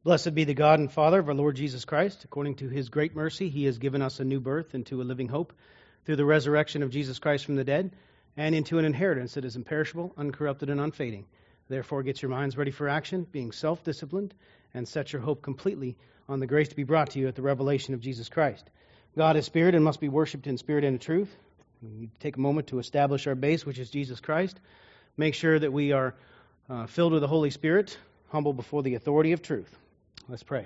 Blessed be the God and Father of our Lord Jesus Christ. According to his great mercy, he has given us a new birth into a living hope through the resurrection of Jesus Christ from the dead and into an inheritance that is imperishable, uncorrupted, and unfading. Therefore, get your minds ready for action, being self-disciplined, and set your hope completely on the grace to be brought to you at the revelation of Jesus Christ. God is spirit and must be worshipped in spirit and in truth. We take a moment to establish our base, which is Jesus Christ. Make sure that we are filled with the Holy Spirit, humble before the authority of truth. Let's pray.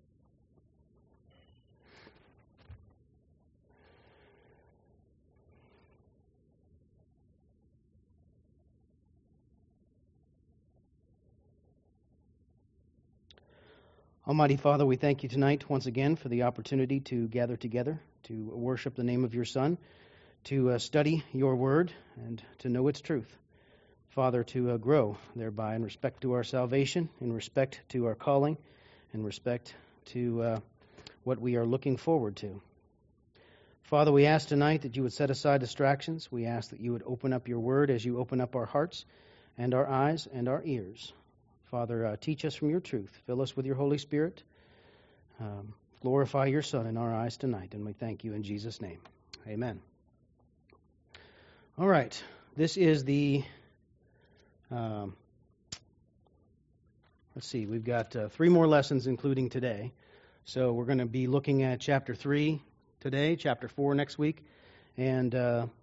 Almighty Father, we thank you tonight once again for the opportunity to gather together, to worship the name of your Son, to study your word, and to know its truth. Father, to grow thereby in respect to our salvation, in respect to our calling, in respect to what we are looking forward to. Father, we ask tonight that you would set aside distractions. We ask that you would open up your word as you open up our hearts and our eyes and our ears. Father, teach us from your truth. Fill us with your Holy Spirit. Glorify your Son in our eyes tonight, and we thank you in Jesus' name. Amen. All right. This is the... Let's see, we've got 3 more lessons, including today. So we're going to be looking at chapter 3 today, chapter 4 next week, and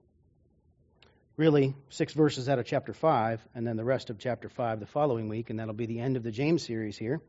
really 6 verses out of chapter 5, and then the rest of chapter 5 the following week, and that'll be the end of the James series here.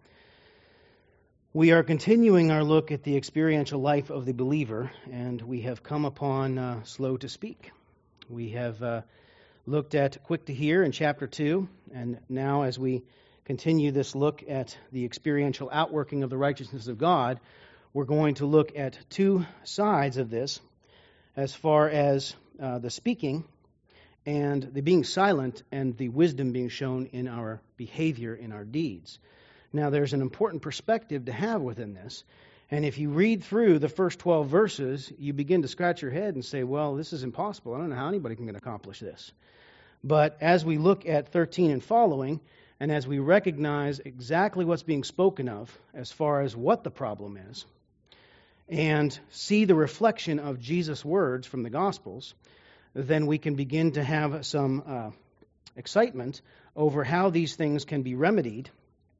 We are continuing our look at the experiential life of the believer, and we have come upon slow to speak. We have looked at quick to hear in chapter 2, and now as we continue this look at the experiential outworking of the righteousness of God, we're going to look at 2 sides of this as far as the speaking and the being silent and the wisdom being shown in our behavior, in our deeds. Now, there's an important perspective to have within this, and if you read through the first 12 verses, you begin to scratch your head and say, well, this is impossible. I don't know how anybody can accomplish this. But as we look at 13 and following, and as we recognize exactly what's being spoken of as far as what the problem is, and see the reflection of Jesus' words from the Gospels, then we can begin to have some excitement over how these things can be remedied.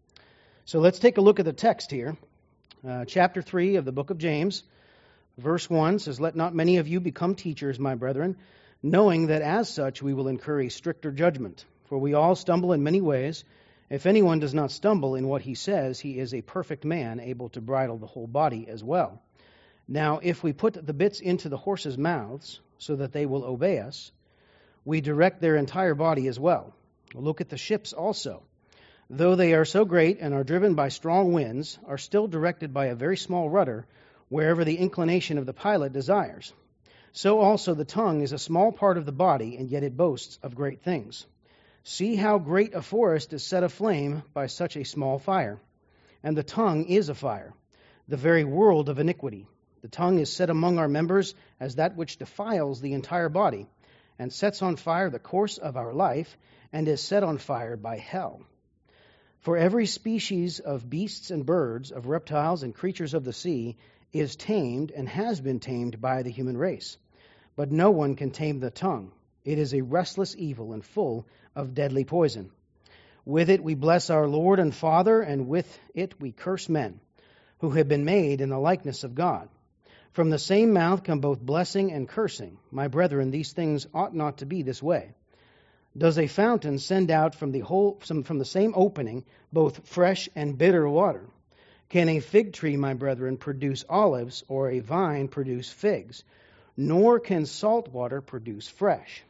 So let's take a look at the text here. Chapter 3 of the book of James, verse 1 says, "Let not many of you become teachers, my brethren, knowing that as such we will incur a stricter judgment. For we all stumble in many ways. If anyone does not stumble in what he says, he is a perfect man, able to bridle the whole body as well. Now, if we put the bits into the horses' mouths, so that they will obey us, we direct their entire body as well. Look at the ships also. Though they are so great and are driven by strong winds, are still directed by a very small rudder, wherever the inclination of the pilot desires. So also the tongue is a small part of the body, and yet it boasts of great things. See how great a forest is set aflame by such a small fire. And the tongue is a fire, the very world of iniquity. The tongue is set among our members as that which defiles the entire body, and sets on fire the course of our life, and is set on fire by hell. For every species of beasts and birds, of reptiles and creatures of the sea, is tamed and has been tamed by the human race. But no one can tame the tongue. It is a restless evil and full of deadly poison. With it we bless our Lord and Father, and with it we curse men, who have been made in the likeness of God. From the same mouth come both blessing and cursing. My brethren, these things ought not to be this way. Does a fountain send out from the same opening both fresh and bitter water? Can a fig tree, my brethren, produce olives, or a vine produce figs? Nor can salt water produce fresh."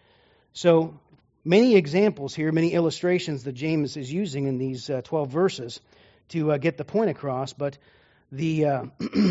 So, many examples here, many illustrations that James is using in these 12 verses to get the point across, but the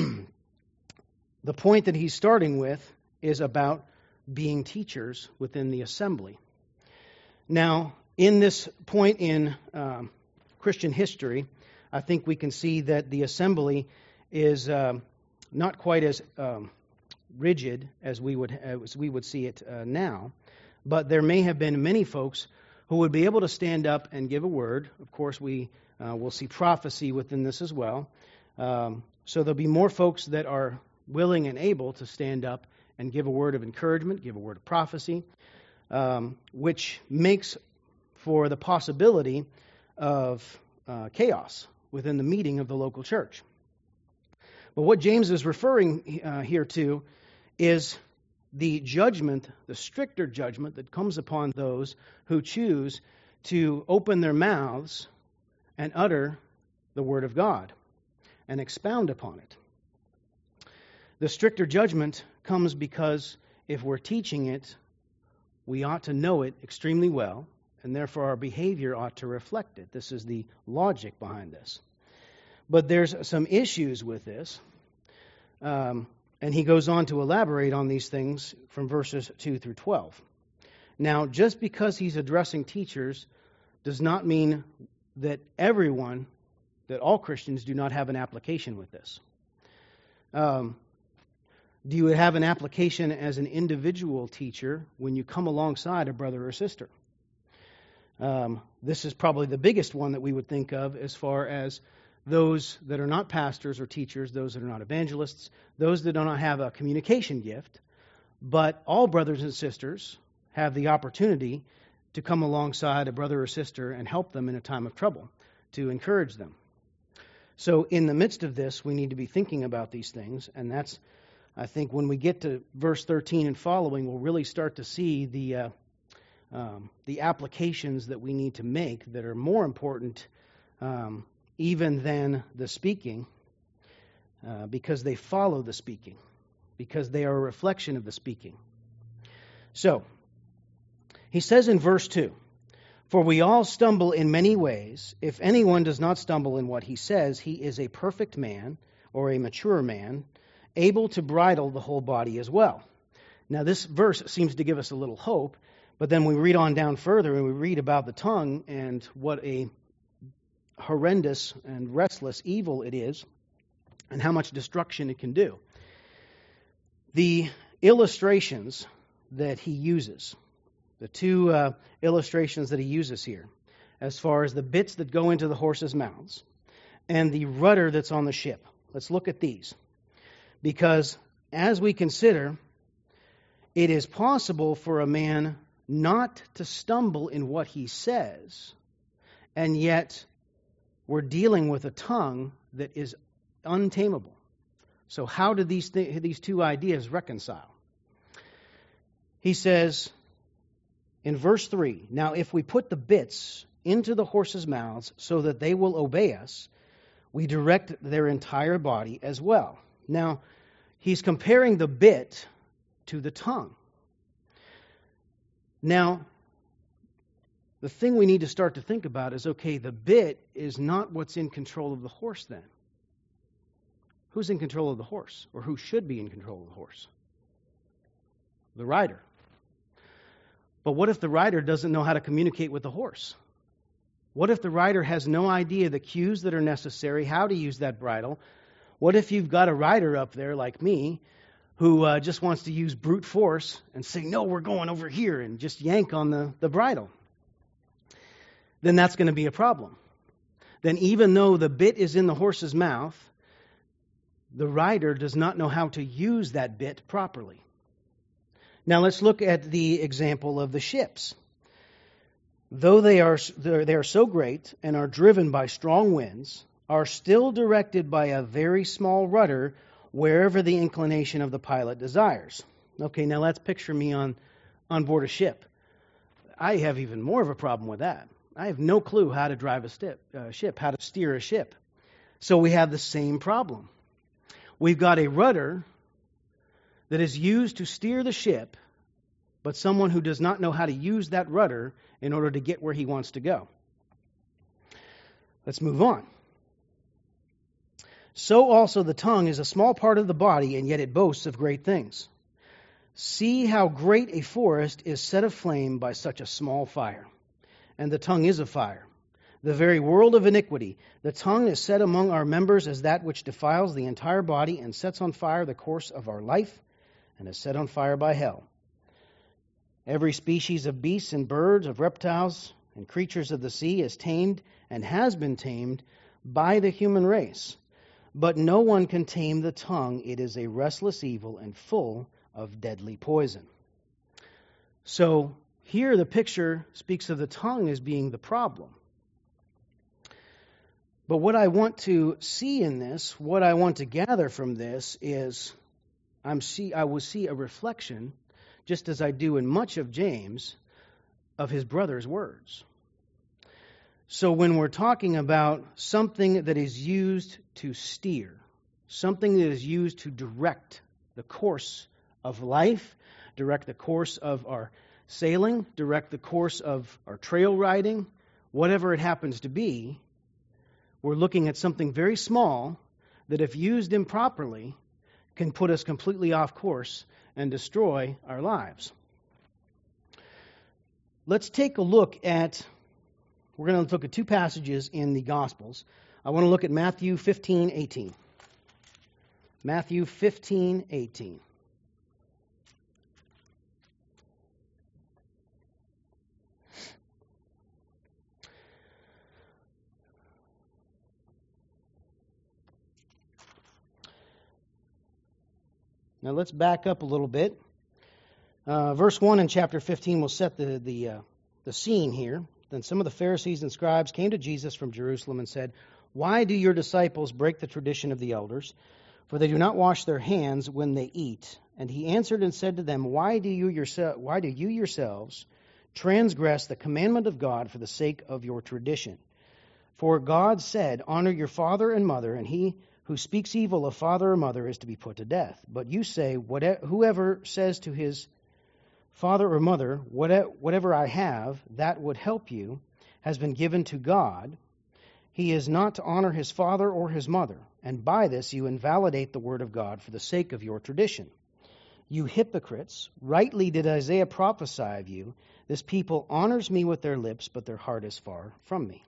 point that he's starting with is about being teachers within the assembly. Now, in this point in Christian history, I think we can see that the assembly is not quite as rigid as we would see it now, but there may have been many folks who would be able to stand up and give a word. Of course, we We'll see prophecy within this as well. So there'll be more folks that are willing and able to stand up and give a word of encouragement, give a word of prophecy, which makes for the possibility of chaos within the meeting of the local church. But what James is referring here to is the judgment, the stricter judgment that comes upon those who choose to open their mouths and utter the word of God and expound upon it. The stricter judgment comes because if we're teaching it, we ought to know it extremely well, and therefore our behavior ought to reflect it. This is the logic behind this. But there's some issues with this, and he goes on to elaborate on these things from verses 2 through 12. Now, just because he's addressing teachers does not mean that all Christians do not have an application with this. Do you have an application as an individual teacher when you come alongside a brother or sister? This is probably the biggest one that we would think of as far as those that are not pastors or teachers, those that are not evangelists, those that do not have a communication gift. But all brothers and sisters have the opportunity to come alongside a brother or sister and help them in a time of trouble, to encourage them. So in the midst of this, we need to be thinking about these things, and that's, I think, when we get to verse 13 and following, we'll really start to see the applications that we need to make that are more important even than the speaking, because they follow the speaking, because they are a reflection of the speaking. So, he says in verse 2, "For we all stumble in many ways. If anyone does not stumble in what he says, he is a perfect man, or a mature man, able to bridle the whole body as well." Now, this verse seems to give us a little hope, but then we read on down further and we read about the tongue and what a horrendous and restless evil it is and how much destruction it can do. The illustrations that he uses, the two illustrations that he uses here, as far as the bits that go into the horses' mouths and the rudder that's on the ship. Let's look at these. Because as we consider, it is possible for a man not to stumble in what he says, and yet we're dealing with a tongue that is untamable. So how do these two ideas reconcile? He says in verse 3, "Now if we put the bits into the horses' mouths so that they will obey us, we direct their entire body as well." Now, he's comparing the bit to the tongue. Now, the thing we need to start to think about is, okay, the bit is not what's in control of the horse then. Who's in control of the horse? Or who should be in control of the horse? The rider. But what if the rider doesn't know how to communicate with the horse? What if the rider has no idea the cues that are necessary, how to use that bridle? What if you've got a rider up there like me who just wants to use brute force and say, "No, we're going over here," and just yank on the bridle? Then that's going to be a problem. Then even though the bit is in the horse's mouth, the rider does not know how to use that bit properly. Now let's look at the example of the ships. Though they are so great and are driven by strong winds, are still directed by a very small rudder wherever the inclination of the pilot desires. Okay, now let's picture me on board a ship. I have even more of a problem with that. I have no clue how to drive a ship, how to steer a ship. So we have the same problem. We've got a rudder that is used to steer the ship, but someone who does not know how to use that rudder in order to get where he wants to go. Let's move on. So also the tongue is a small part of the body, and yet it boasts of great things. See how great a forest is set aflame by such a small fire. And the tongue is a fire, the very world of iniquity. The tongue is set among our members as that which defiles the entire body and sets on fire the course of our life, and is set on fire by hell. Every species of beasts and birds, of reptiles, and creatures of the sea is tamed and has been tamed by the human race. But no one can tame the tongue. It is a restless evil and full of deadly poison. So here the picture speaks of the tongue as being the problem. But what I want to see in this, what I want to gather from this is I will see a reflection, just as I do in much of James, of his brother's words. So when we're talking about something that is used to steer, something that is used to direct the course of life, direct the course of our sailing, direct the course of our trail riding, whatever it happens to be, we're looking at something very small that, if used improperly, can put us completely off course and destroy our lives. Let's take a look at, we're going to look at two passages in the Gospels. I want to look at Matthew 15:18. Matthew 15:18. Now let's back up a little bit. Verse 1 in chapter 15 will set the scene here. Then some of the Pharisees and scribes came to Jesus from Jerusalem and said, "Why do your disciples break the tradition of the elders? For they do not wash their hands when they eat." And he answered and said to them, Why do you yourselves transgress the commandment of God for the sake of your tradition? For God said, Honor your father and mother, and he who speaks evil of father or mother is to be put to death. But you say, whoever says to his father or mother, whatever I have, that would help you, has been given to God. He is not to honor his father or his mother, and by this you invalidate the word of God for the sake of your tradition. You hypocrites, rightly did Isaiah prophesy of you, this people honors me with their lips, but their heart is far from me.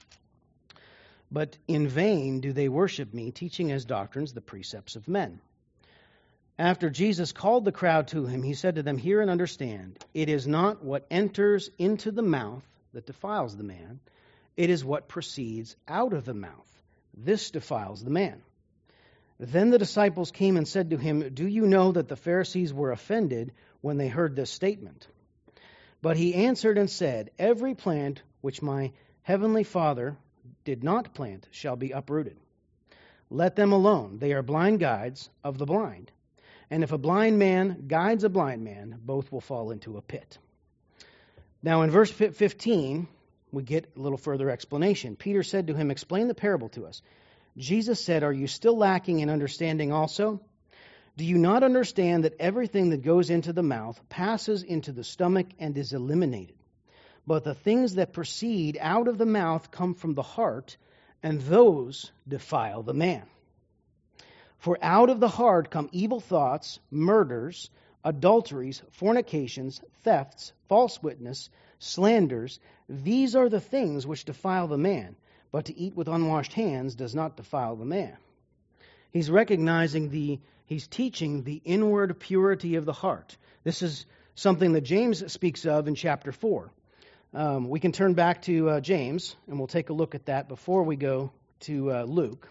But in vain do they worship me, teaching as doctrines the precepts of men. After Jesus called the crowd to him, he said to them, Hear and understand, it is not what enters into the mouth that defiles the man, it is what proceeds out of the mouth. This defiles the man. Then the disciples came and said to him, Do you know that the Pharisees were offended when they heard this statement? But he answered and said, Every plant which my heavenly Father did not plant shall be uprooted. Let them alone. They are blind guides of the blind. And if a blind man guides a blind man, both will fall into a pit. Now in verse 15, we get a little further explanation. Peter said to him, Explain the parable to us. Jesus said, Are you still lacking in understanding also? Do you not understand that everything that goes into the mouth passes into the stomach and is eliminated? But the things that proceed out of the mouth come from the heart, and those defile the man. For out of the heart come evil thoughts, murders, adulteries, fornications, thefts, false witness, slanders. These are the things which defile the man. But to eat with unwashed hands does not defile the man. He's he's teaching the inward purity of the heart. This is something that James speaks of in chapter 4. We can turn back to James, and we'll take a look at that before we go to Luke.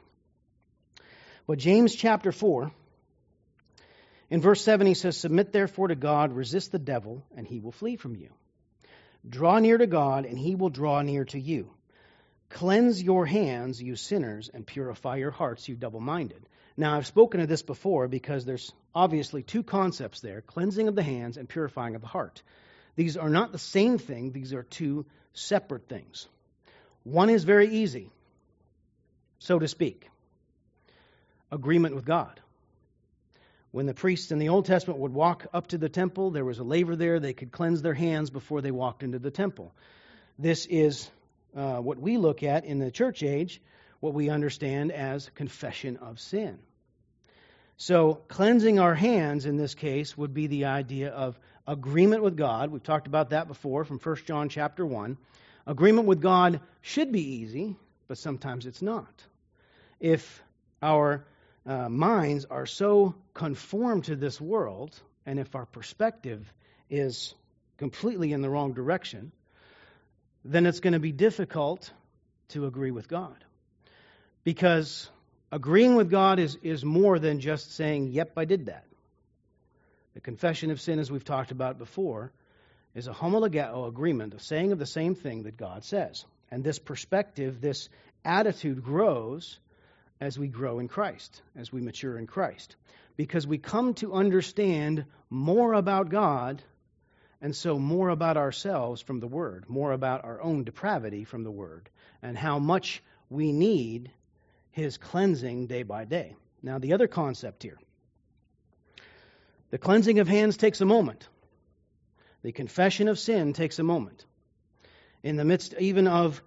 But James chapter 4, in verse 7, he says, Submit therefore to God, resist the devil, and he will flee from you. Draw near to God, and he will draw near to you. Cleanse your hands, you sinners, and purify your hearts, you double-minded. Now, I've spoken of this before because there's obviously two concepts there, cleansing of the hands and purifying of the heart. These are not the same thing. These are two separate things. One is very easy, so to speak. Agreement with God. When the priests in the Old Testament would walk up to the temple, there was a laver there. They could cleanse their hands before they walked into the temple. This is what we look at in the church age, what we understand as confession of sin. So cleansing our hands in this case would be the idea of agreement with God. We've talked about that before from 1 John chapter 1. Agreement with God should be easy, but sometimes it's not. If our minds are so conformed to this world, and if our perspective is completely in the wrong direction, then it's going to be difficult to agree with God. Because agreeing with God is more than just saying, yep, I did that. The confession of sin, as we've talked about before, is a homologeo agreement, a saying of the same thing that God says. And this perspective, this attitude grows as we grow in Christ, as we mature in Christ. Because we come to understand more about God, and so more about ourselves from the Word, more about our own depravity from the Word, and how much we need His cleansing day by day. Now, the other concept here. The cleansing of hands takes a moment. The confession of sin takes a moment. In the midst even of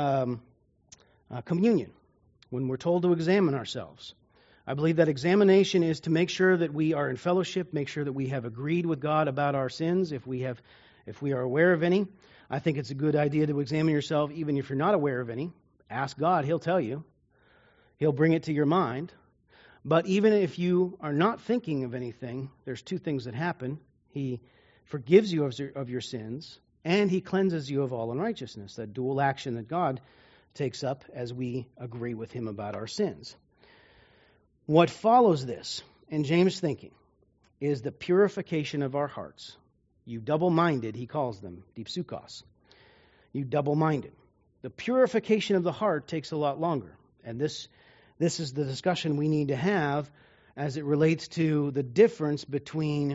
communion, when we're told to examine ourselves. I believe that examination is to make sure that we are in fellowship, make sure that we have agreed with God about our sins, if we are aware of any. I think it's a good idea to examine yourself even if you're not aware of any. Ask God, He'll tell you. He'll bring it to your mind. But even if you are not thinking of anything, there's two things that happen. He forgives you of your sins, and He cleanses you of all unrighteousness, that dual action that God takes up as we agree with Him about our sins. What follows this, in James' thinking, is the purification of our hearts. You double-minded, he calls them, dipsukos. You double-minded. The purification of the heart takes a lot longer, and this is the discussion we need to have as it relates to the difference between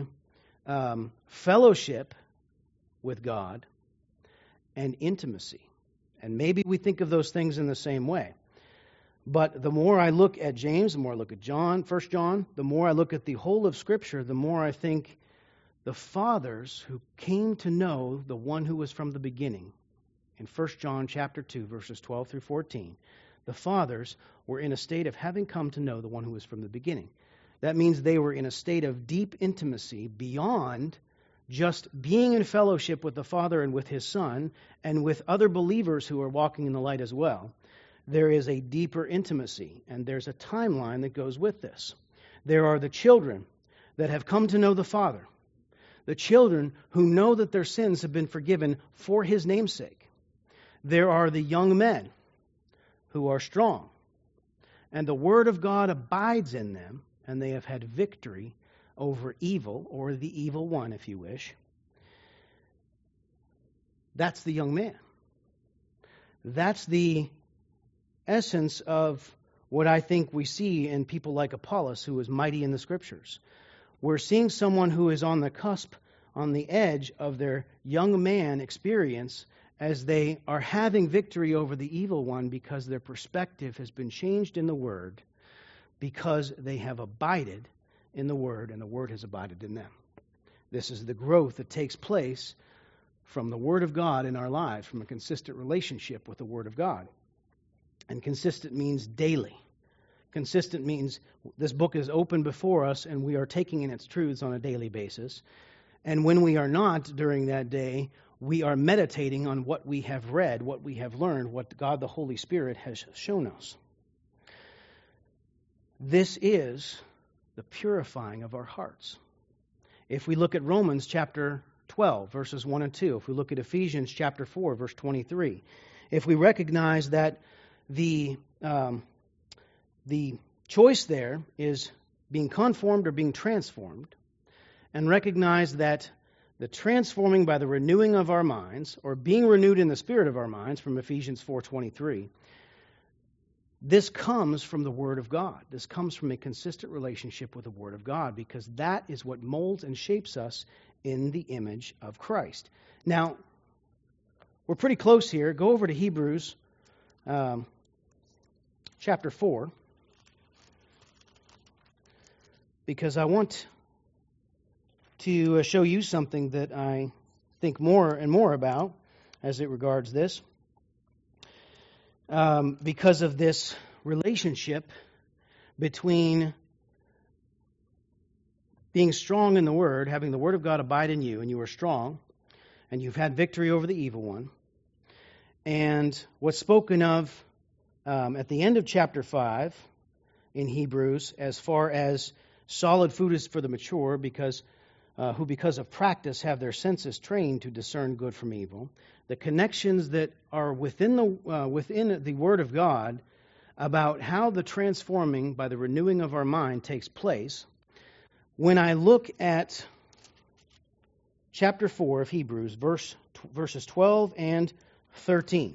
fellowship with God and intimacy. And maybe we think of those things in the same way. But the more I look at James, the more I look at John, 1 John, the more I look at the whole of Scripture, the more I think the fathers who came to know the one who was from the beginning, in 1 John chapter 2, verses 12 through 14, the fathers were in a state of having come to know the one who was from the beginning. That means they were in a state of deep intimacy beyond just being in fellowship with the Father and with His Son and with other believers who are walking in the light as well. There is a deeper intimacy, and there's a timeline that goes with this. There are the children that have come to know the Father, the children who know that their sins have been forgiven for His name's sake. There are the young men who are strong, and the Word of God abides in them, and they have had victory over evil, or the evil one, if you wish. That's the young man. That's the essence of what I think we see in people like Apollos, who is mighty in the Scriptures. We're seeing someone who is on the cusp, on the edge of their young man experience as they are having victory over the evil one because their perspective has been changed in the Word, because they have abided in the Word and the Word has abided in them. This is the growth that takes place from the Word of God in our lives, from a consistent relationship with the Word of God. And consistent means daily. Consistent means this book is open before us and we are taking in its truths on a daily basis. And when we are not during that day, we are meditating on what we have read, what we have learned, what God the Holy Spirit has shown us. This is the purifying of our hearts. If we look at Romans chapter 12, verses 1 and 2, if we look at Ephesians chapter 4, verse 23, if we recognize that the choice there is being conformed or being transformed, and recognize that the transforming by the renewing of our minds, or being renewed in the spirit of our minds, from Ephesians 4:23, this comes from the Word of God. This comes from a consistent relationship with the Word of God, because that is what molds and shapes us in the image of Christ. Now, we're pretty close here. Go over to Hebrews chapter 4, because I want to show you something that I think more and more about as it regards this. Because of this relationship between being strong in the Word, having the Word of God abide in you, and you are strong, and you've had victory over the evil one, and what's spoken of at the end of chapter 5 in Hebrews as far as solid food is for the mature, because who because of practice have their senses trained to discern good from evil, the connections that are within the Word of God about how the transforming by the renewing of our mind takes place. When I look at chapter 4 of Hebrews, verses 12 and 13.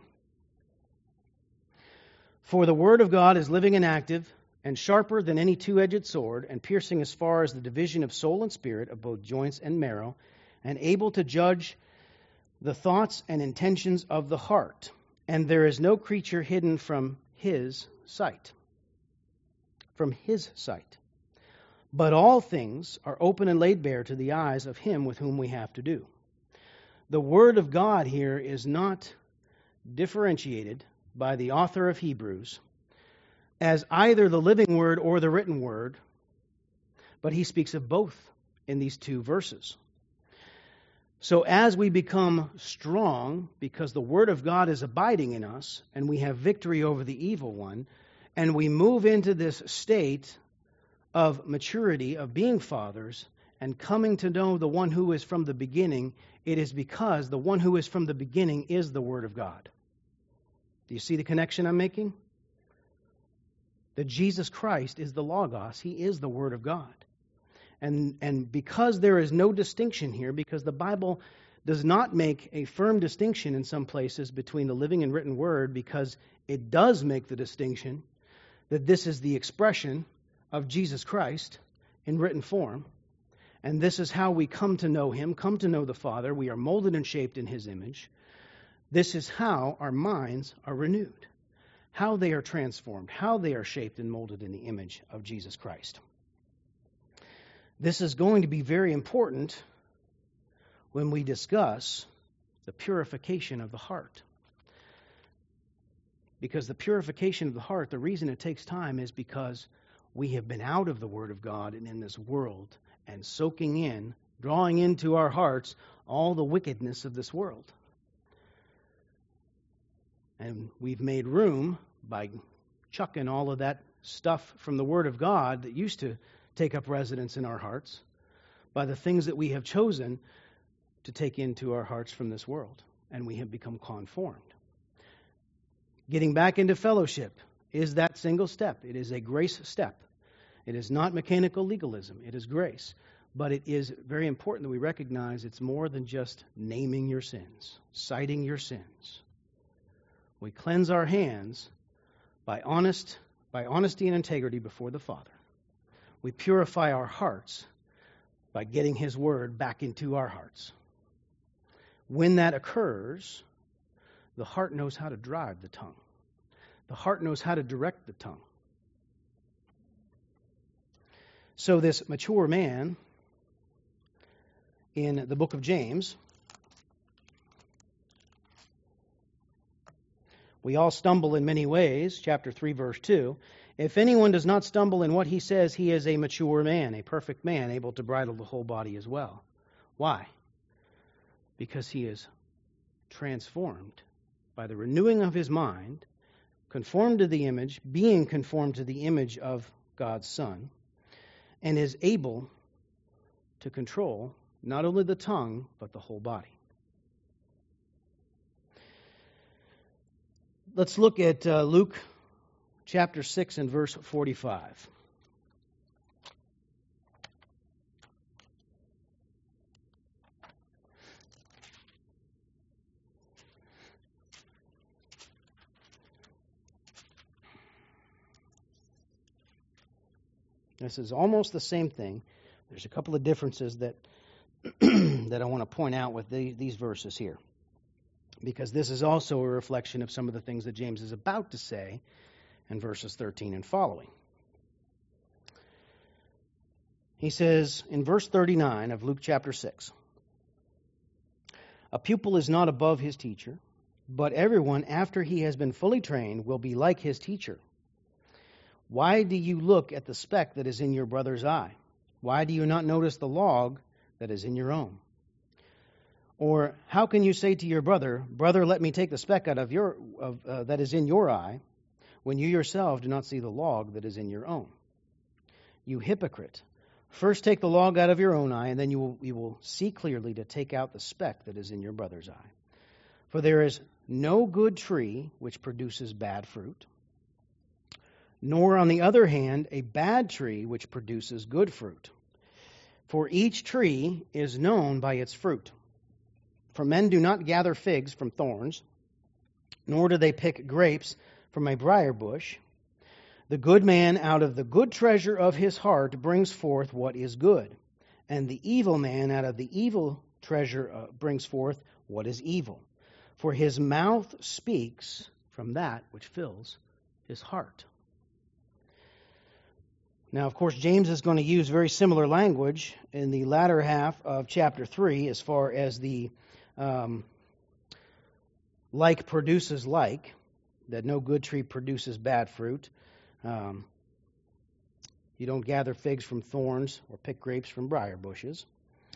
For the Word of God is living and active, and sharper than any two-edged sword, and piercing as far as the division of soul and spirit, of both joints and marrow, and able to judge the thoughts and intentions of the heart. And there is no creature hidden from His sight. From His sight. But all things are open and laid bare to the eyes of Him with whom we have to do. The Word of God here is not differentiated by the author of Hebrews as either the living Word or the written Word, but he speaks of both in these two verses. So as we become strong, because the Word of God is abiding in us, and we have victory over the evil one, and we move into this state of maturity, of being fathers, and coming to know the one who is from the beginning, it is because the one who is from the beginning is the Word of God. Do you see the connection I'm making? That Jesus Christ is the Logos. He is the Word of God. And because there is no distinction here, because the Bible does not make a firm distinction in some places between the living and written Word, because it does make the distinction that this is the expression of Jesus Christ in written form. And this is how we come to know Him, come to know the Father. We are molded and shaped in His image. This is how our minds are renewed, how they are transformed, how they are shaped and molded in the image of Jesus Christ. This is going to be very important when we discuss the purification of the heart. Because the purification of the heart, the reason it takes time is because we have been out of the Word of God and in this world and soaking in, drawing into our hearts all the wickedness of this world. And we've made room by chucking all of that stuff from the Word of God that used to take up residence in our hearts by the things that we have chosen to take into our hearts from this world. And we have become conformed. Getting back into fellowship is that single step. It is a grace step. It is not mechanical legalism. It is grace. But it is very important that we recognize it's more than just naming your sins, citing your sins. We cleanse our hands by honesty and integrity before the Father. We purify our hearts by getting His Word back into our hearts. When that occurs, the heart knows how to drive the tongue. The heart knows how to direct the tongue. So this mature man in the book of James, we all stumble in many ways, chapter 3, verse 2. If anyone does not stumble in what he says, he is a mature man, a perfect man, able to bridle the whole body as well. Why? Because he is transformed by the renewing of his mind, conformed to the image, being conformed to the image of God's Son, and is able to control not only the tongue, but the whole body. Let's look at Luke chapter 6 and verse 45. This is almost the same thing. There's a couple of differences that that I want to point out with these verses here, because this is also a reflection of some of the things that James is about to say in verses 13 and following. He says in verse 39 of Luke chapter 6, "A pupil is not above his teacher, but everyone after he has been fully trained will be like his teacher. Why do you look at the speck that is in your brother's eye? Why do you not notice the log that is in your own? Or how can you say to your brother, 'Brother, let me take the speck out of that is in your eye,' when you yourself do not see the log that is in your own? You hypocrite! First take the log out of your own eye, and then you will see clearly to take out the speck that is in your brother's eye. For there is no good tree which produces bad fruit, nor, on the other hand, a bad tree which produces good fruit. For each tree is known by its fruit. For men do not gather figs from thorns, nor do they pick grapes from a briar bush. The good man out of the good treasure of his heart brings forth what is good, and the evil man out of the evil treasure brings forth what is evil. For his mouth speaks from that which fills his heart. Now, of course, James is going to use very similar language in the latter half of chapter 3 as far as the like produces like, that no good tree produces bad fruit. You don't gather figs from thorns or pick grapes from briar bushes.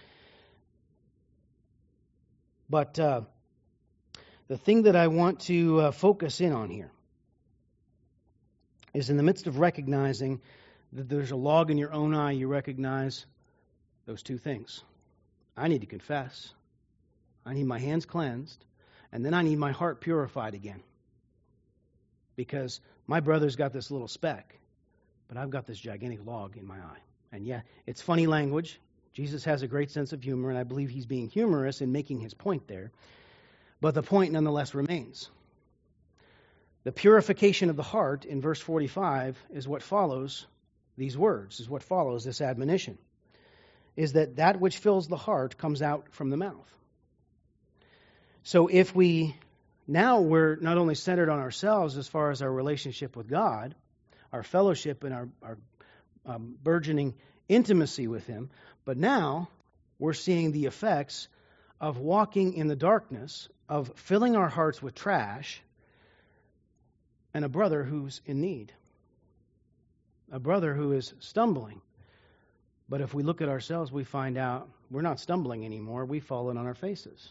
But the thing that I want to focus in on here is in the midst of recognizing that there's a log in your own eye, you recognize those two things. I need to confess. I need my hands cleansed, and then I need my heart purified again. Because my brother's got this little speck, but I've got this gigantic log in my eye. And yeah, it's funny language. Jesus has a great sense of humor, and I believe he's being humorous in making his point there. But the point nonetheless remains. The purification of the heart in verse 45 is what follows these words, is what follows this admonition, is that which fills the heart comes out from the mouth. So if we're not only centered on ourselves as far as our relationship with God, our fellowship and our burgeoning intimacy with Him, but now we're seeing the effects of walking in the darkness, of filling our hearts with trash, and a brother who's in need, a brother who is stumbling. But if we look at ourselves, we find out we're not stumbling anymore. We've fallen on our faces.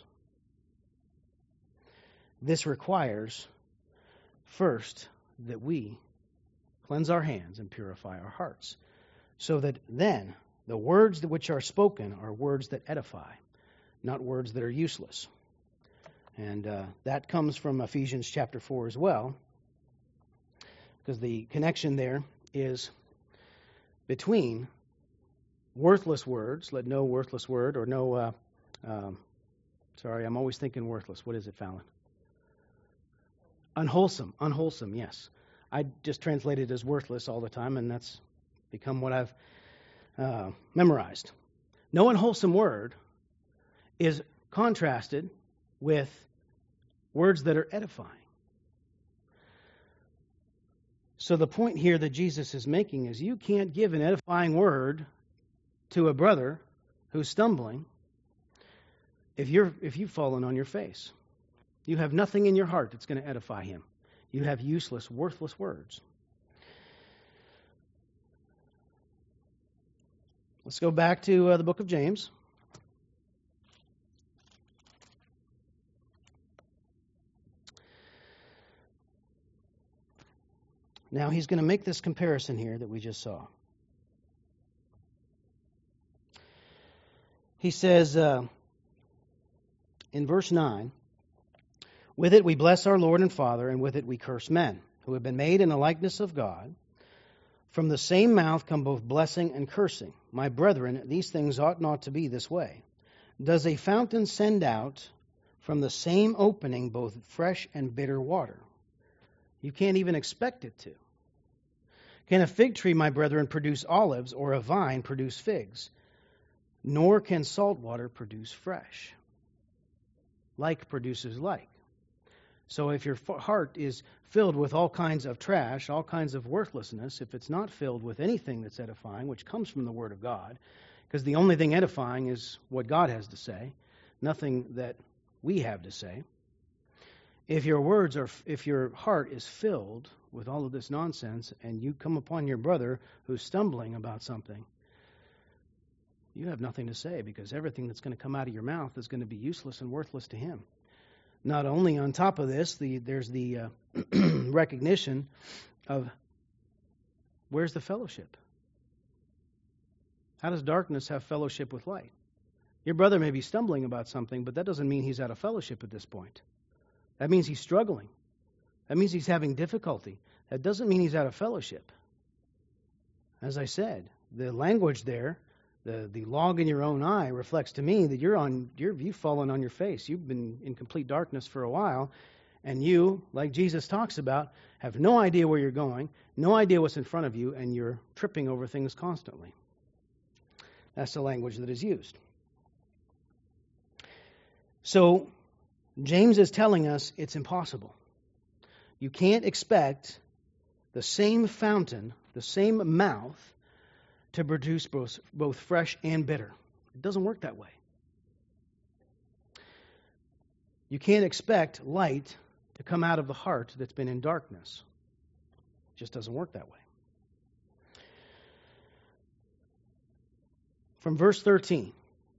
This requires, first, that we cleanse our hands and purify our hearts, so that then the words which are spoken are words that edify, not words that are useless. And that comes from Ephesians chapter 4 as well, because the connection there is between worthless words, let no worthless word, or no, I'm always thinking worthless. What is it, Fallon? Unwholesome, yes. I just translate it as worthless all the time, and that's become what I've memorized. No unwholesome word is contrasted with words that are edifying. So the point here that Jesus is making is you can't give an edifying word to a brother who's stumbling if you've fallen on your face. You have nothing in your heart that's going to edify him. You have useless, worthless words. Let's go back to the book of James. Now he's going to make this comparison here that we just saw. He says in verse 9, "With it we bless our Lord and Father, and with it we curse men, who have been made in the likeness of God. From the same mouth come both blessing and cursing. My brethren, these things ought not to be this way. Does a fountain send out from the same opening both fresh and bitter water? You can't even expect it to. Can a fig tree, my brethren, produce olives, or a vine produce figs? Nor can salt water produce fresh. Like produces like." So if your heart is filled with all kinds of trash, all kinds of worthlessness, if it's not filled with anything that's edifying, which comes from the Word of God, because the only thing edifying is what God has to say, nothing that we have to say. If your heart is filled with all of this nonsense, and you come upon your brother who's stumbling about something, you have nothing to say, because everything that's going to come out of your mouth is going to be useless and worthless to him. Not only on top of this, there's the recognition of where's the fellowship? How does darkness have fellowship with light? Your brother may be stumbling about something, but that doesn't mean he's out of fellowship at this point. That means he's struggling. That means he's having difficulty. That doesn't mean he's out of fellowship. As I said, the language there, the log in your own eye, reflects to me that you've fallen on your face. You've been in complete darkness for a while, and you, like Jesus talks about, have no idea where you're going, no idea what's in front of you, and you're tripping over things constantly. That's the language that is used. So, James is telling us it's impossible. You can't expect the same fountain, the same mouth, to produce both fresh and bitter. It doesn't work that way. You can't expect light to come out of the heart that's been in darkness. It just doesn't work that way. From verse 13,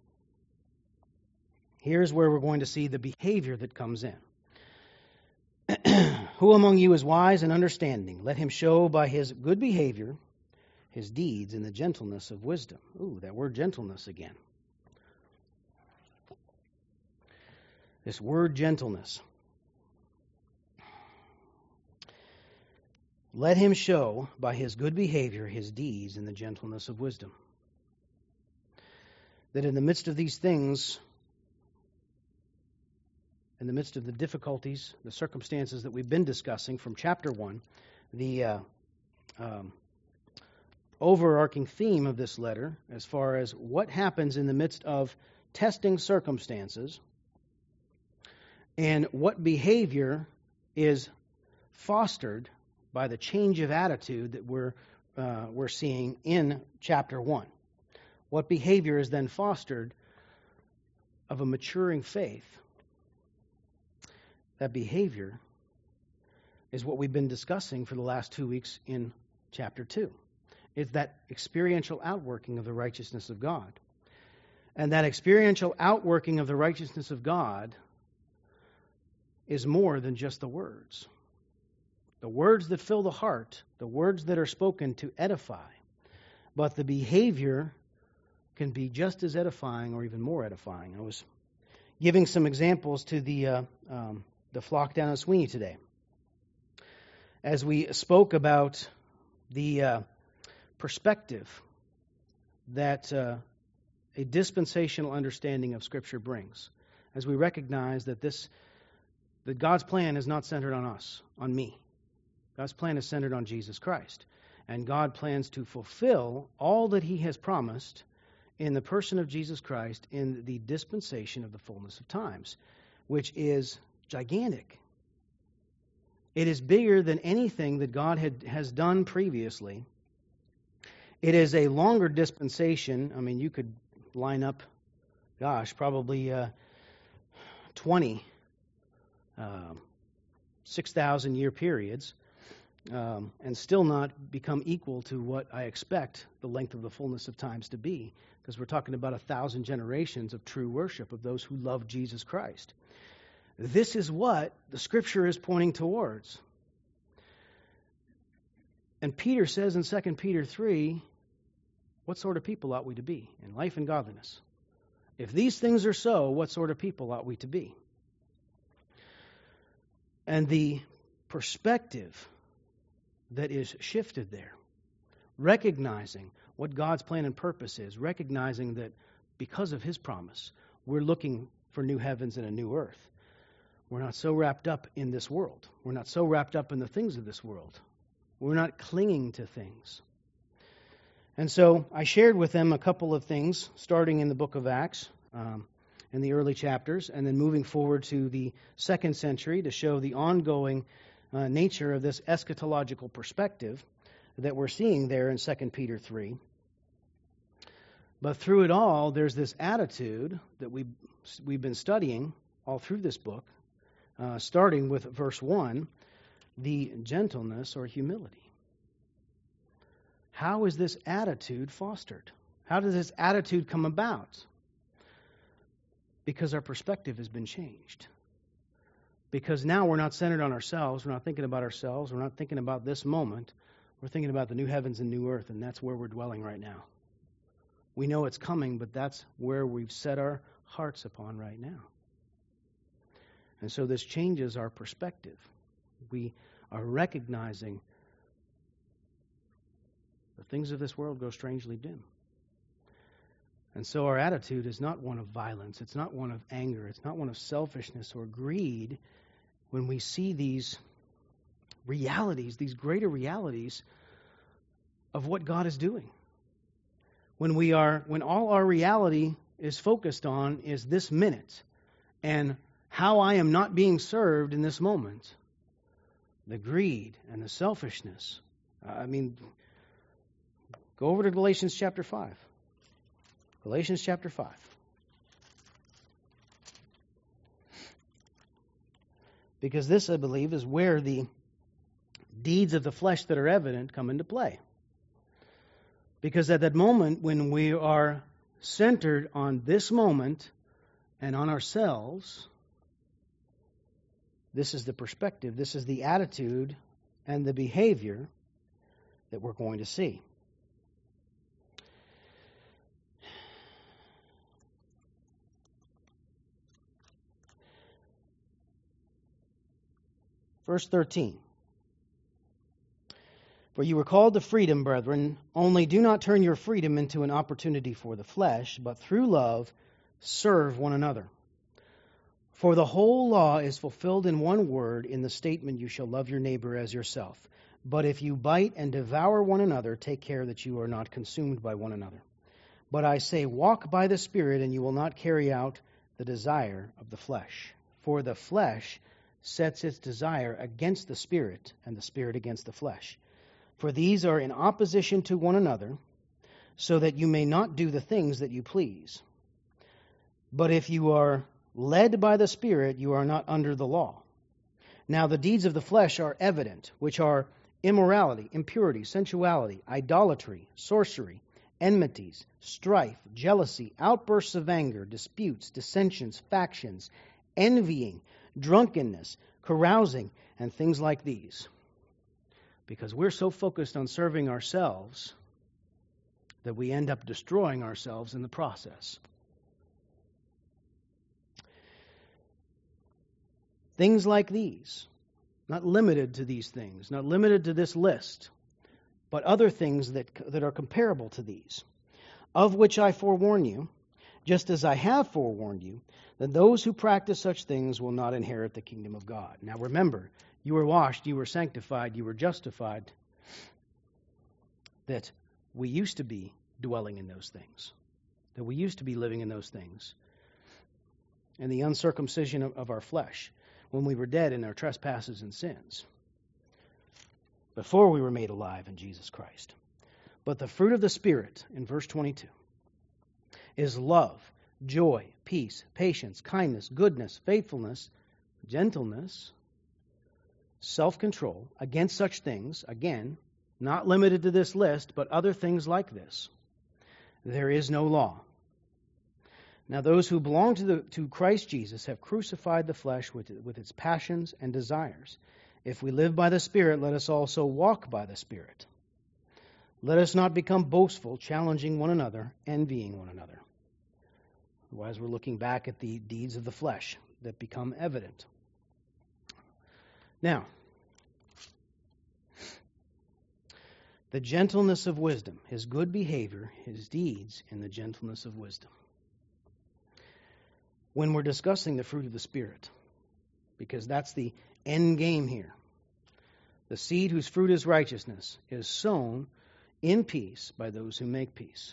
here's where we're going to see the behavior that comes in. Who among you is wise and understanding? Let him show by his good behavior his deeds in the gentleness of wisdom. Ooh, that word gentleness again. This word gentleness. Let him show by his good behavior his deeds in the gentleness of wisdom. That in the midst of these things, in the midst of the difficulties, the circumstances that we've been discussing from chapter 1, the overarching theme of this letter, as far as what happens in the midst of testing circumstances and what behavior is fostered by the change of attitude that we're seeing in chapter 1. What behavior is then fostered of a maturing faith? That behavior is what we've been discussing for the last 2 weeks in chapter 2. It's that experiential outworking of the righteousness of God. And that experiential outworking of the righteousness of God is more than just the words. The words that fill the heart, the words that are spoken to edify, but the behavior can be just as edifying or even more edifying. I was giving some examples to the flock down in Sweeney today. As we spoke about the perspective that a dispensational understanding of Scripture brings, as we recognize that God's plan is not centered on us, on me. God's plan is centered on Jesus Christ. And God plans to fulfill all that He has promised in the person of Jesus Christ in the dispensation of the fullness of times, which is gigantic. It is bigger than anything that God has done previously. It is a longer dispensation. I mean, you could line up, probably 20 6,000-year periods and still not become equal to what I expect the length of the fullness of times to be, because we're talking about 1,000 generations of true worship of those who love Jesus Christ. This is what the Scripture is pointing towards. And Peter says in 2 Peter 3, what sort of people ought we to be in life and godliness? If these things are so, what sort of people ought we to be? And the perspective that is shifted there, recognizing what God's plan and purpose is, recognizing that because of His promise, we're looking for new heavens and a new earth. We're not so wrapped up in this world. We're not so wrapped up in the things of this world. We're not clinging to things. And so I shared with them a couple of things, starting in the book of Acts, in the early chapters, and then moving forward to the 2nd century to show the ongoing nature of this eschatological perspective that we're seeing there in 2 Peter 3. But through it all, there's this attitude that we've been studying all through this book, starting with verse 1, the gentleness or humility. How is this attitude fostered? How does this attitude come about? Because our perspective has been changed. Because now we're not centered on ourselves, we're not thinking about ourselves, we're not thinking about this moment, we're thinking about the new heavens and new earth, and that's where we're dwelling right now. We know it's coming, but that's where we've set our hearts upon right now. And so this changes our perspective. We are recognizing the things of this world go strangely dim. And so our attitude is not one of violence. It's not one of anger. It's not one of selfishness or greed when we see these realities, these greater realities of what God is doing. When all our reality is focused on is this minute and how I am not being served in this moment, the greed and the selfishness. Go over to Galatians chapter 5. Galatians chapter 5. Because this, I believe, is where the deeds of the flesh that are evident come into play. Because at that moment when we are centered on this moment and on ourselves, this is the perspective, this is the attitude and the behavior that we're going to see. Verse 13. For you were called to freedom, brethren, only do not turn your freedom into an opportunity for the flesh, but through love serve one another. For the whole law is fulfilled in one word, in the statement, you shall love your neighbor as yourself. But if you bite and devour one another, take care that you are not consumed by one another. But I say, walk by the Spirit, and you will not carry out the desire of the flesh. For the flesh sets its desire against the Spirit, and the Spirit against the flesh. For these are in opposition to one another, so that you may not do the things that you please. But if you are led by the Spirit, you are not under the law. Now the deeds of the flesh are evident, which are immorality, impurity, sensuality, idolatry, sorcery, enmities, strife, jealousy, outbursts of anger, disputes, dissensions, factions, envying, drunkenness, carousing, and things like these. Because we're so focused on serving ourselves that we end up destroying ourselves in the process. Things like these, not limited to these things, not limited to this list, but other things that are comparable to these, of which I forewarn you, just as I have forewarned you, that those who practice such things will not inherit the kingdom of God. Now remember, you were washed, you were sanctified, you were justified, that we used to be dwelling in those things, that we used to be living in those things, and the uncircumcision of our flesh, when we were dead in our trespasses and sins, before we were made alive in Jesus Christ. But the fruit of the Spirit, in verse 22, is love, joy, peace, patience, kindness, goodness, faithfulness, gentleness, self-control. Against such things, again, not limited to this list, but other things like this, there is no law. Now those who belong to Christ Jesus have crucified the flesh with its passions and desires. If we live by the Spirit, let us also walk by the Spirit. Let us not become boastful, challenging one another, envying one another. Otherwise, we're looking back at the deeds of the flesh that become evident. Now, the gentleness of wisdom, his good behavior, his deeds in the gentleness of wisdom. When we're discussing the fruit of the Spirit, because that's the end game here. The seed whose fruit is righteousness is sown in peace by those who make peace.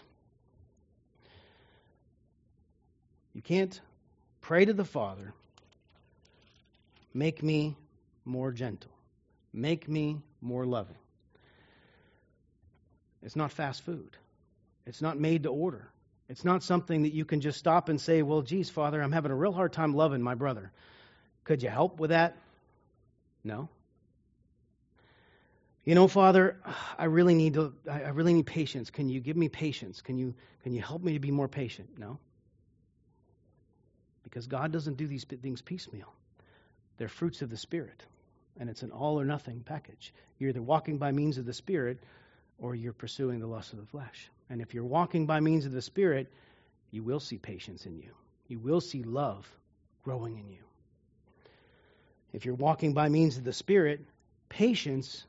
You can't pray to the Father, make me more gentle, make me more loving. It's not fast food. It's not made to order. It's not something that you can just stop and say, well, geez, Father, I'm having a real hard time loving my brother. Could you help with that? No. You know, Father, I really need patience. Can you give me patience? Can you help me to be more patient? No. Because God doesn't do these things piecemeal. They're fruits of the Spirit. And it's an all or nothing package. You're either walking by means of the Spirit or you're pursuing the lust of the flesh. And if you're walking by means of the Spirit, you will see patience in you. You will see love growing in you. If you're walking by means of the Spirit, patience,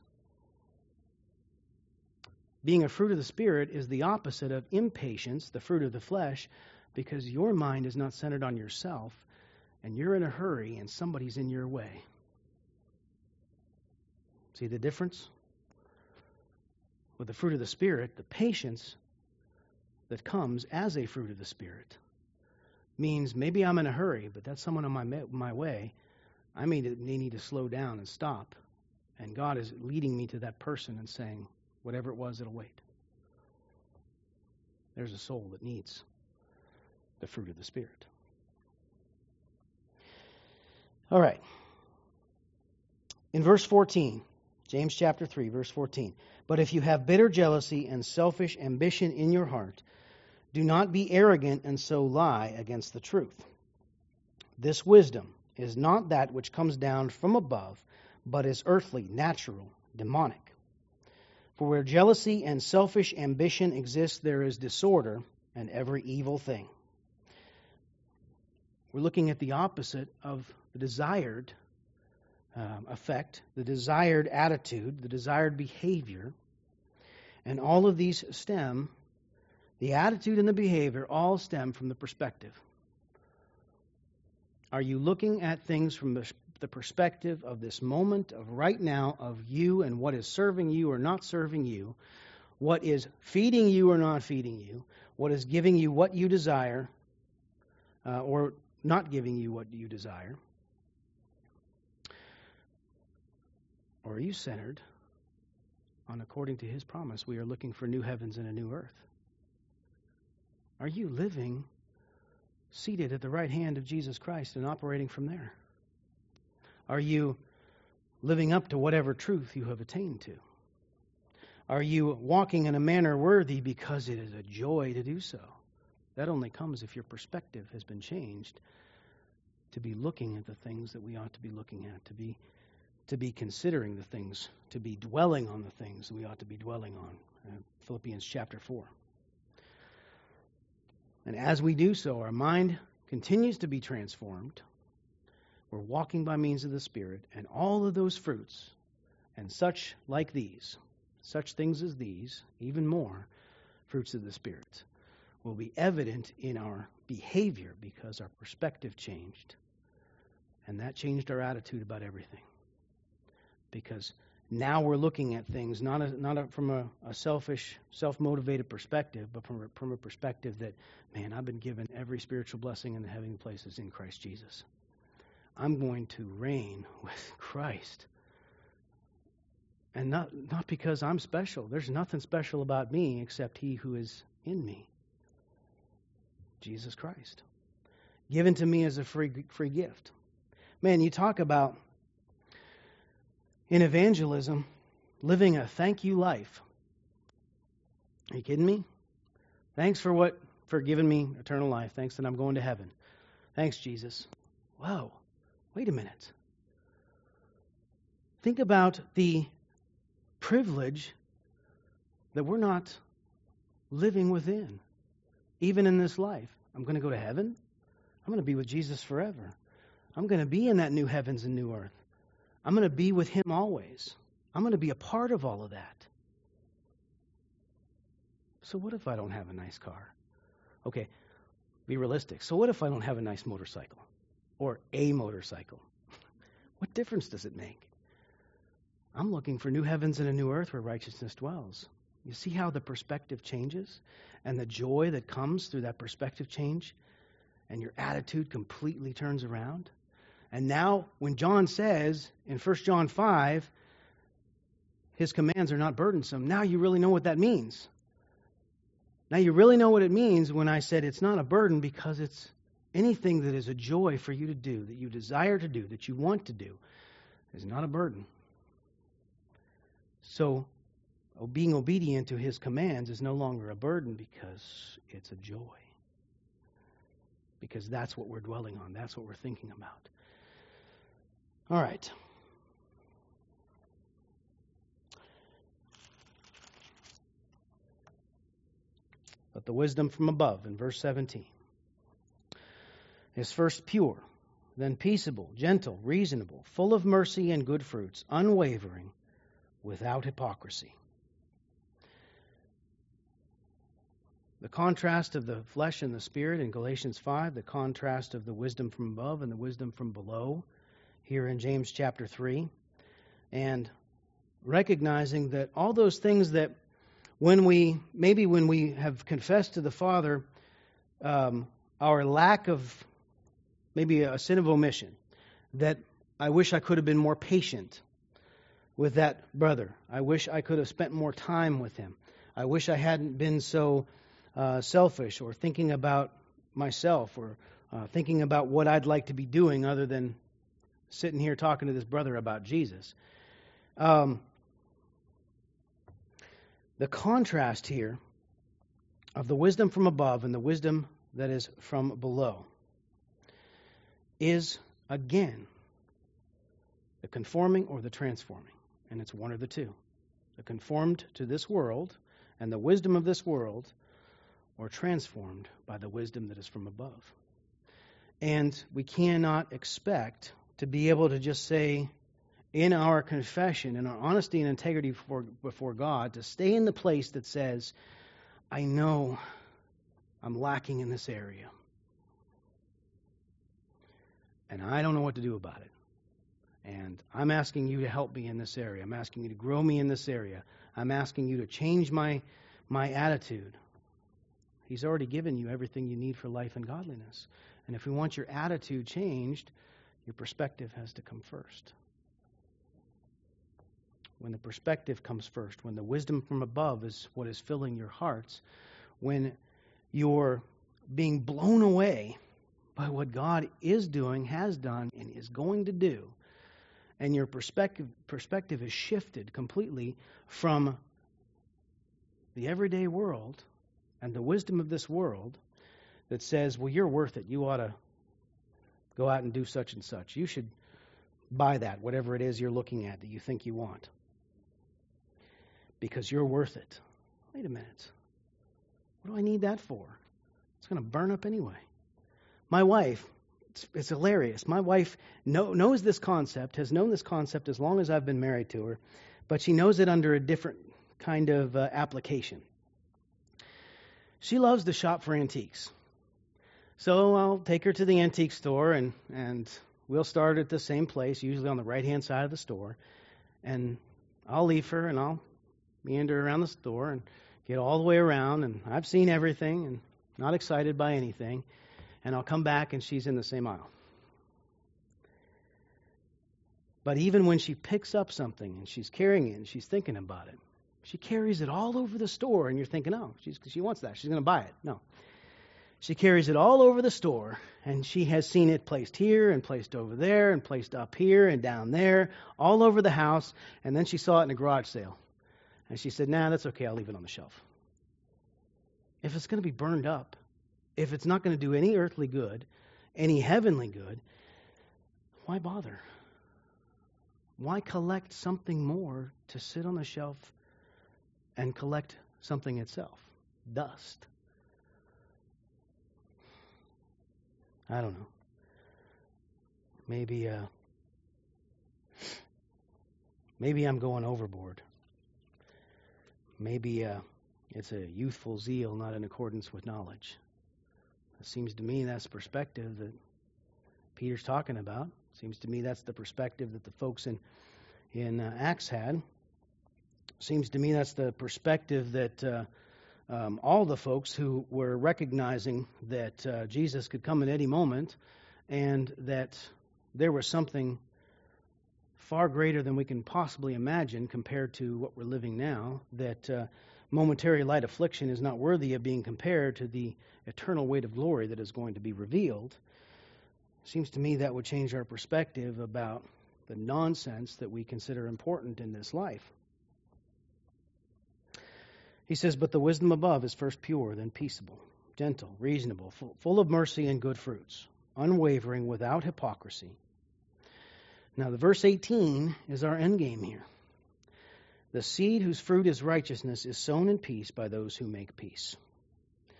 being a fruit of the Spirit, is the opposite of impatience, the fruit of the flesh, because your mind is not centered on yourself, and you're in a hurry and somebody's in your way. See the difference? With the fruit of the Spirit, the patience that comes as a fruit of the Spirit means maybe I'm in a hurry, but that's someone on my way. I may need to slow down and stop. And God is leading me to that person and saying, whatever it was, it'll wait. There's a soul that needs the fruit of the Spirit. All right. In verse 14, James chapter 3, verse 14. But if you have bitter jealousy and selfish ambition in your heart, do not be arrogant and so lie against the truth. This wisdom is not that which comes down from above, but is earthly, natural, demonic. For where jealousy and selfish ambition exist, there is disorder and every evil thing. We're looking at the opposite of the desired effect, the desired attitude, the desired behavior. And all of these stem, the attitude and the behavior all stem from the perspective. Are you looking at things from the perspective of this moment, of right now, of you and what is serving you or not serving you, what is feeding you or not feeding you, what is giving you what you desire or not giving you what you desire? Or are you centered on, according to His promise, we are looking for new heavens and a new earth? Are you living seated at the right hand of Jesus Christ and operating from there? Are you living up to whatever truth you have attained to? Are you walking in a manner worthy because it is a joy to do so? That only comes if your perspective has been changed to be looking at the things that we ought to be looking at, to be considering the things, to be dwelling on the things we ought to be dwelling on. Philippians chapter 4. And as we do so, our mind continues to be transformed. We're walking by means of the Spirit, and all of those fruits, and such like these, such things as these, even more fruits of the Spirit, will be evident in our behavior because our perspective changed. And that changed our attitude about everything. Because now we're looking at things not from a selfish, self-motivated perspective, but from a perspective that, man, I've been given every spiritual blessing in the heavenly places in Christ Jesus. I'm going to reign with Christ. And not because I'm special. There's nothing special about me except He who is in me. Jesus Christ. Given to me as a free gift. Man, you talk about, in evangelism, living a thank you life. Are you kidding me? Thanks for giving me eternal life. Thanks that I'm going to heaven. Thanks, Jesus. Whoa, wait a minute. Think about the privilege that we're not living within, even in this life. I'm going to go to heaven. I'm going to be with Jesus forever. I'm going to be in that new heavens and new earth. I'm going to be with Him always. I'm going to be a part of all of that. So what if I don't have a nice car? Okay, be realistic. So what if I don't have a nice motorcycle? Or a motorcycle? What difference does it make? I'm looking for new heavens and a new earth where righteousness dwells. You see how the perspective changes? And the joy that comes through that perspective change? And your attitude completely turns around? And now, when John says in 1 John 5, His commands are not burdensome, now you really know what that means. Now you really know what it means when I said it's not a burden, because it's anything that is a joy for you to do, that you desire to do, that you want to do, is not a burden. So, being obedient to His commands is no longer a burden because it's a joy. Because that's what we're dwelling on. That's what we're thinking about. All right. But the wisdom from above, in verse 17, is first pure, then peaceable, gentle, reasonable, full of mercy and good fruits, unwavering, without hypocrisy. The contrast of the flesh and the spirit in Galatians 5, the contrast of the wisdom from above and the wisdom from below here in James chapter 3, and recognizing that all those things that when we have confessed to the Father our lack of maybe a sin of omission, that I wish I could have been more patient with that brother. I wish I could have spent more time with him. I wish I hadn't been so selfish or thinking about myself or thinking about what I'd like to be doing other than sitting here talking to this brother about Jesus. The contrast here of the wisdom from above and the wisdom that is from below is, again, the conforming or the transforming. And it's one or the two. The conformed to this world and the wisdom of this world, or transformed by the wisdom that is from above. And we cannot expect to be able to just say in our confession, in our honesty and integrity before God, to stay in the place that says, I know I'm lacking in this area. And I don't know what to do about it. And I'm asking you to help me in this area. I'm asking you to grow me in this area. I'm asking you to change my attitude. He's already given you everything you need for life and godliness. And if we want your attitude changed, your perspective has to come first. When the perspective comes first, when the wisdom from above is what is filling your hearts, when you're being blown away by what God is doing, has done, and is going to do, and your perspective is shifted completely from the everyday world and the wisdom of this world that says, well, you're worth it. You ought to go out and do such and such. You should buy that, whatever it is you're looking at that you think you want, because you're worth it. Wait a minute. What do I need that for? It's going to burn up anyway. My wife, it's hilarious. My wife knows this concept, has known this concept as long as I've been married to her, but she knows it under a different kind of application. She loves to shop for antiques. So I'll take her to the antique store, and we'll start at the same place, usually on the right-hand side of the store, and I'll leave her, and I'll meander around the store and get all the way around, and I've seen everything and not excited by anything, and I'll come back and she's in the same aisle. But even when she picks up something and she's carrying it and she's thinking about it, she carries it all over the store, and you're thinking, oh, she wants that. She's going to buy it. No. She carries it all over the store, and she has seen it placed here and placed over there and placed up here and down there, all over the house, and then she saw it in a garage sale. And she said, nah, that's okay, I'll leave it on the shelf. If it's going to be burned up, if it's not going to do any earthly good, any heavenly good, why bother? Why collect something more to sit on the shelf and collect something itself? Dust. I don't know. Maybe I'm going overboard. Maybe it's a youthful zeal not in accordance with knowledge. It seems to me that's the perspective that Peter's talking about. It seems to me that's the perspective that the folks in Acts had. It seems to me that's the perspective that all the folks who were recognizing that Jesus could come at any moment and that there was something far greater than we can possibly imagine compared to what we're living now, that momentary light affliction is not worthy of being compared to the eternal weight of glory that is going to be revealed. Seems to me that would change our perspective about the nonsense that we consider important in this life. He says, but the wisdom above is first pure, then peaceable, gentle, reasonable, full of mercy and good fruits, unwavering, without hypocrisy. Now, the verse 18 is our end game here. The seed whose fruit is righteousness is sown in peace by those who make peace.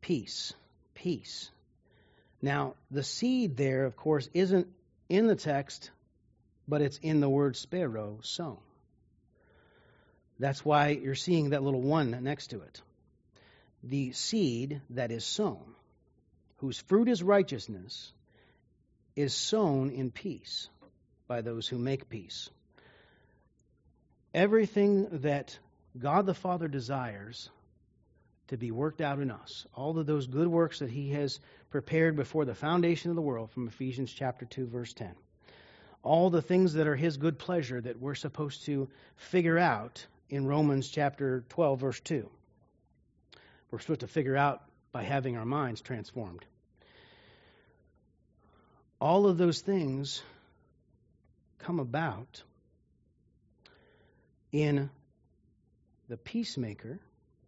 peace. Peace. Now, the seed there, of course, isn't in the text, but it's in the word sparrow, sown. That's why you're seeing that little one next to it. The seed that is sown, whose fruit is righteousness, is sown in peace by those who make peace. Everything that God the Father desires to be worked out in us, all of those good works that He has prepared before the foundation of the world, from Ephesians chapter 2, verse 10. All the things that are His good pleasure that we're supposed to figure out in Romans chapter 12, verse 2. We're supposed to figure out by having our minds transformed. All of those things come about in the peacemaker.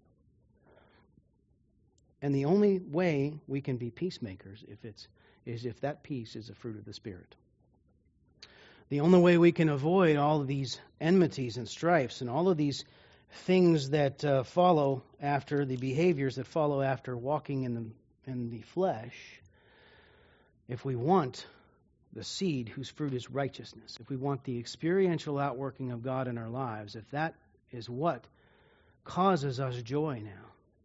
And the only way we can be peacemakers is if that peace is a fruit of the Spirit. The only way we can avoid all of these enmities and strifes and all of these things that follow after the behaviors that follow after walking in the flesh, if we want the seed whose fruit is righteousness, if we want the experiential outworking of God in our lives, if that is what causes us joy now,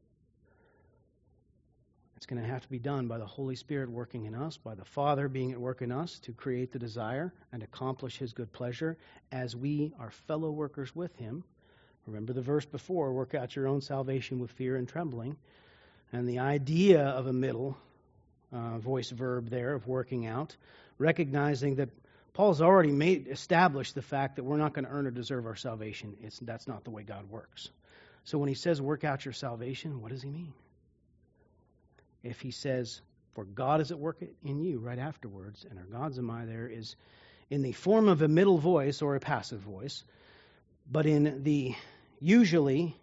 it's going to have to be done by the Holy Spirit working in us, by the Father being at work in us to create the desire and accomplish His good pleasure as we are fellow workers with Him. Remember the verse before, work out your own salvation with fear and trembling. And the idea of a middle voice verb there of working out, recognizing that Paul's already established the fact that we're not going to earn or deserve our salvation. That's not the way God works. So when he says work out your salvation, what does he mean? If he says, for God is at work in you right afterwards, and our God's am I there is in the form of a middle voice or a passive voice, but in the usually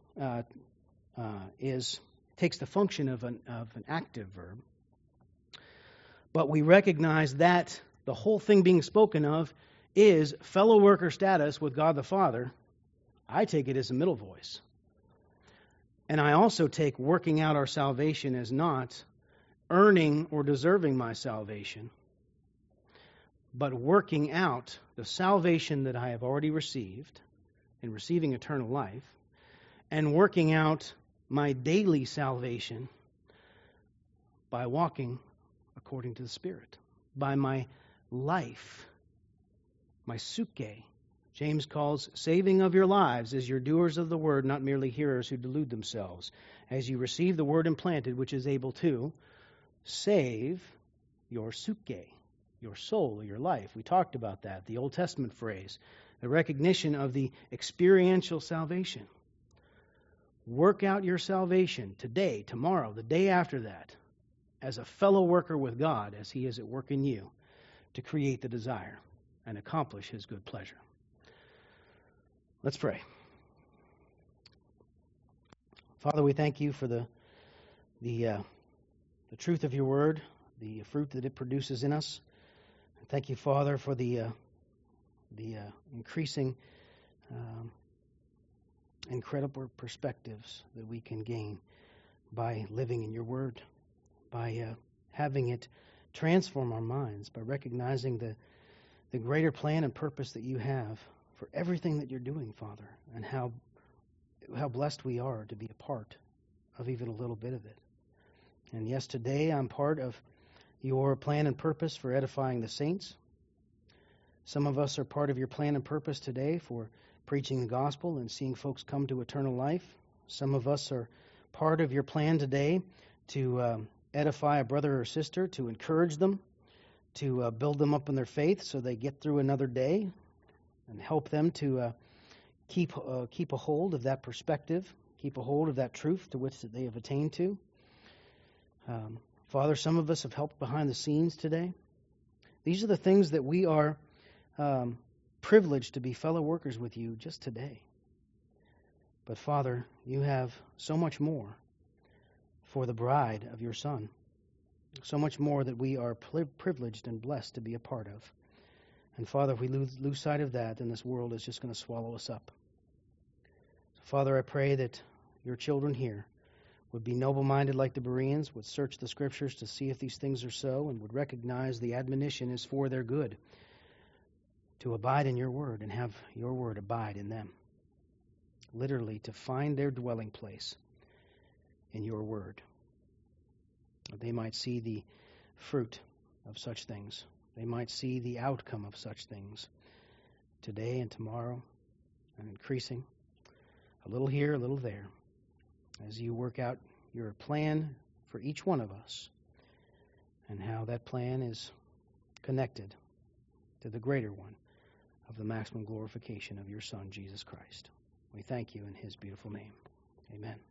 takes the function of an active verb. But we recognize that the whole thing being spoken of is fellow worker status with God the Father. I take it as a middle voice. And I also take working out our salvation as not earning or deserving my salvation, but working out the salvation that I have already received in receiving eternal life, and working out my daily salvation by walking according to the Spirit, by my life, my suke. James calls saving of your lives as you're doers of the word, not merely hearers who delude themselves. As you receive the word implanted, which is able to save your suke, your soul, your life. We talked about that, the Old Testament phrase, the recognition of the experiential salvation. Work out your salvation today, tomorrow, the day after that, as a fellow worker with God, as He is at work in you, to create the desire and accomplish His good pleasure. Let's pray. Father, we thank you for the truth of your word, the fruit that it produces in us. And thank you, Father, for the increasing, incredible perspectives that we can gain by living in your word, by having it transform our minds, by recognizing the greater plan and purpose that you have for everything that you're doing, Father, and how blessed we are to be a part of even a little bit of it. And yes, today I'm part of your plan and purpose for edifying the saints. Some of us are part of your plan and purpose today for preaching the gospel and seeing folks come to eternal life. Some of us are part of your plan today to edify a brother or sister, to encourage them, to build them up in their faith so they get through another day, and help them to keep a hold of that perspective, keep a hold of that truth to which they have attained to. Father, some of us have helped behind the scenes today. These are the things that we are privileged to be fellow workers with you just today. But Father, you have so much more for the bride of your Son, so much more that we are privileged and blessed to be a part of. And Father, if we lose sight of that, then this world is just going to swallow us up. So Father, I pray that your children here would be noble-minded like the Bereans, would search the Scriptures to see if these things are so, and would recognize the admonition is for their good, to abide in your word and have your word abide in them. Literally, to find their dwelling place in your word. That they might see the fruit of such things. They might see the outcome of such things today and tomorrow, and increasing, a little here, a little there, as you work out your plan for each one of us, and how that plan is connected to the greater one of the maximum glorification of your Son, Jesus Christ. We thank you in his beautiful name. Amen.